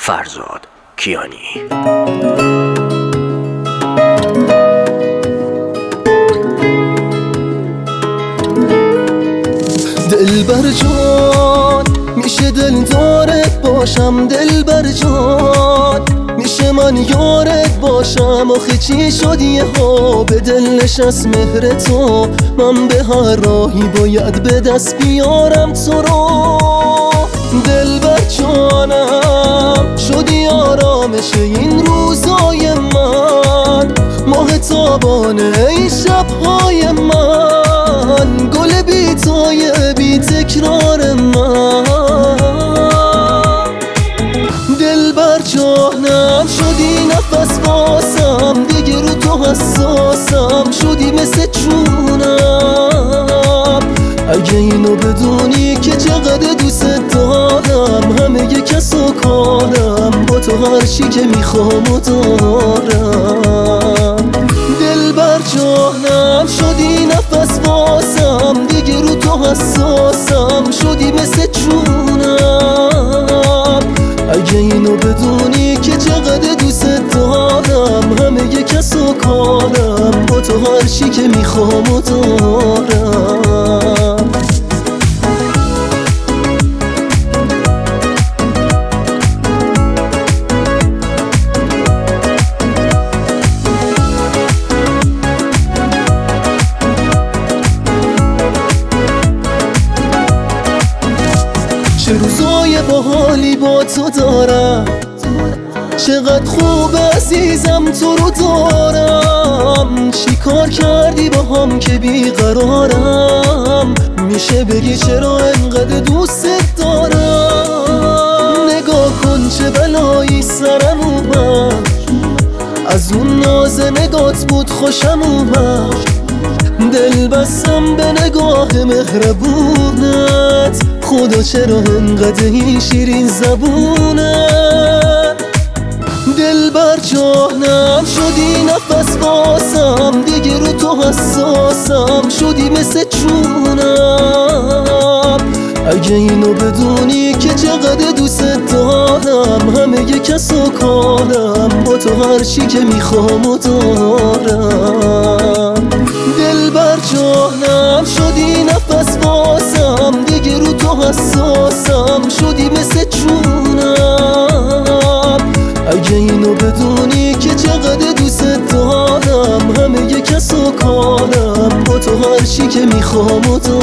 فرزاد کیانی. دلبر جان میشه دلدارت باشم، دلبر جان میشه من یارت باشم. آخه چی شد یه ها به دل نشست مهر تو، من به هر راهی باید به دست بیارم تو رو. دلبر جانم شدی آرامش این روزای من، ماه تابانه این شبهای من، گل بیتای بی تکرار من. دلبر جانم شدی نفس واسم، دیگه رو تو حساسم، شدی مثل چونم. اگه اینو بدونی که چقدر دوست دارم، همه یه کس و کارم، با تو هر چی که میخوام و دارم. دلبر جانم شدی نفس واسم، دیگه رو تو حساسم، شدی مثل چونم. اگه اینو بدونی که چقدر دوست دارم، همه یه کس و کارم، با تو هر چی که میخوام و دارم. چه روزای باحالی با تو دارم، چقدر خوب عزیزم تو رو دارم. چی کار کردی با هم که بیقرارم، میشه بگی چرا انقدر دوست دارم. نگاه کن چه بلایی سرم اومد، از اون ناز نگات بود خوشم اومد. دل بستم به نگاه مهربونت، خدا چرا انقدر این شیرین زبونت. دلبر جانم شدی نفس واسم، دیگه رو تو حساسم، شدی مثل چونم. اگه اینو بدونی که چقدر دوست دارم، همه یه کس و کارم، با تو هر چی که میخوام و دارم. دلبر جانم شدی نفس واسم، دیگه رو تو حساسم، شدی مثل چونم. اگه اینو بدونی که چقدر دوست دارم، همه یه کس و کارم، با تو هر چی که میخوام و دارم.